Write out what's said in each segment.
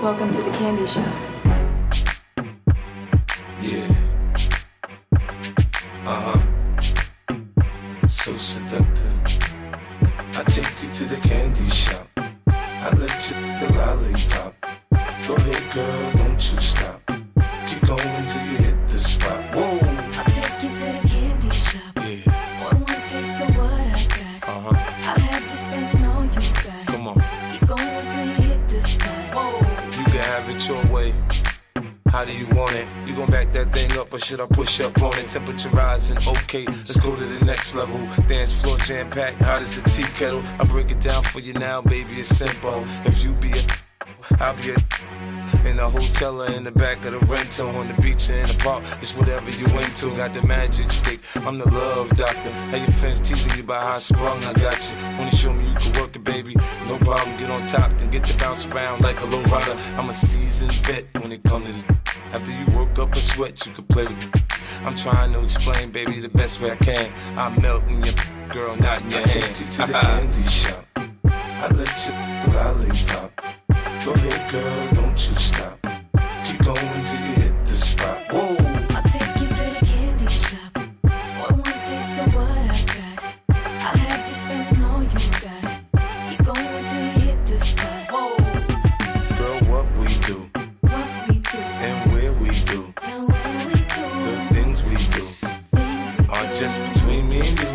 Welcome to the candy shop. Yeah. So seductive. I take you to the candy shop. I let you the lollipop. Go ahead, girl, don't you stop. Keep going till you hit the spot. Whoa. I'll take you to the candy shop. Yeah. One taste of what I got. I'll have you spending all you got. Come on. Keep going till you hit the spot. Whoa. You can have it your way. How do you want it? You gon' back that thing up or should I push up on it? Temperature rising, okay, let's go to the next level. Dance floor jam-packed, hot as a tea kettle. I break it down for you now, baby, it's simple. If you be a, I'll be a in the hotel or in the back of the rental, on the beach or in the park, it's whatever you into. Got the magic stick, I'm the love doctor. How your friends teasing you about how I sprung, I got you. Wanna show me you can work it, baby? No problem, get on top, then get to bounce around like a low rider. I'm a seasoned vet when it comes to the. After you work up a sweat, you can play with it. I'm trying to explain, baby, the best way I can. I'm melting your girl, not in your hand. I take you to the candy shop. I let you lollipop. Go ahead, girl, don't you stop. Keep going till you hit the spot. Whoa. I'll take you to the candy shop. One taste of what I got. I'll have you spending all you got. Keep going till you hit the spot. Whoa. Girl, what we do, What we do, and where we do, and where we do, the things we do, things we are do. just between me and you.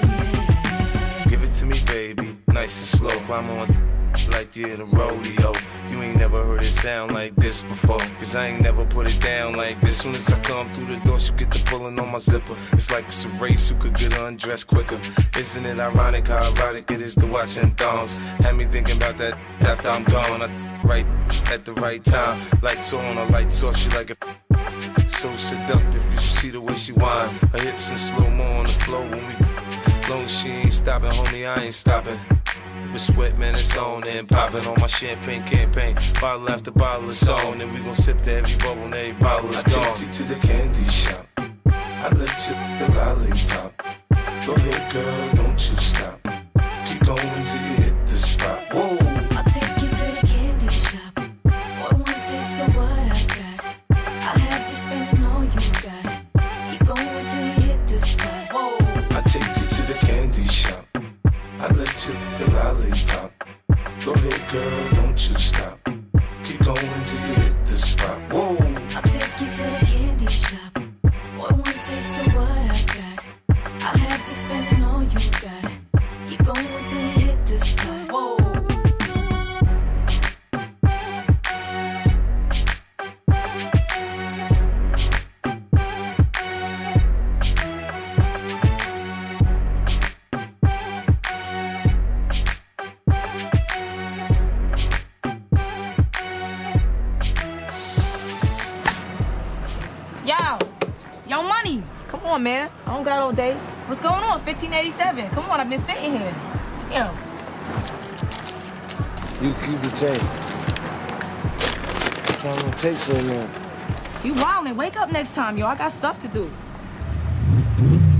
Yeah. Give it to me, baby, nice and slow. Climb on like you're in a rodeo. You ain't never heard it sound like this before. Cause I ain't never put it down like this. Soon as I come through the door, she get the pulling on my zipper. It's like it's a race who could get undressed quicker. Isn't it ironic how erotic it is to watching thongs? Had me thinking about that after I'm gone. I right at the right time. Lights on, her lights off, she like it. So seductive, you should see the way she whine. Her hips in slow-mo on the floor when we. Long as she ain't stopping, homie, I ain't stopping. With sweat, man, it's on and popping on my champagne campaign. Bottle after bottle is on, and we gon' sip to every bubble and every bottle is gone. I take you to the candy shop. I let you the lollipop. Go ahead, girl, don't you stop. Keep going till you hit the spot. Whoa. I'll take you to the candy shop. One taste of what I got. I'll have you spending all you got. Keep going till you hit the spot. Whoa. I take you to the candy shop. I let you the lollipop. Go ahead, girl, don't you stop. Keep going till you hit the spot. Whoa. I'll take you to the candy shop. One taste of what I got. I'll have you spending all you got. Keep going till you hit the spot. Whoa. Yo, Money, come on, man. I don't got all day. What's going on? 1587. Come on, I've been sitting here. Damn. You keep the chain. Time don't take so long. You wildin'. Wake up next time, yo. I got stuff to do.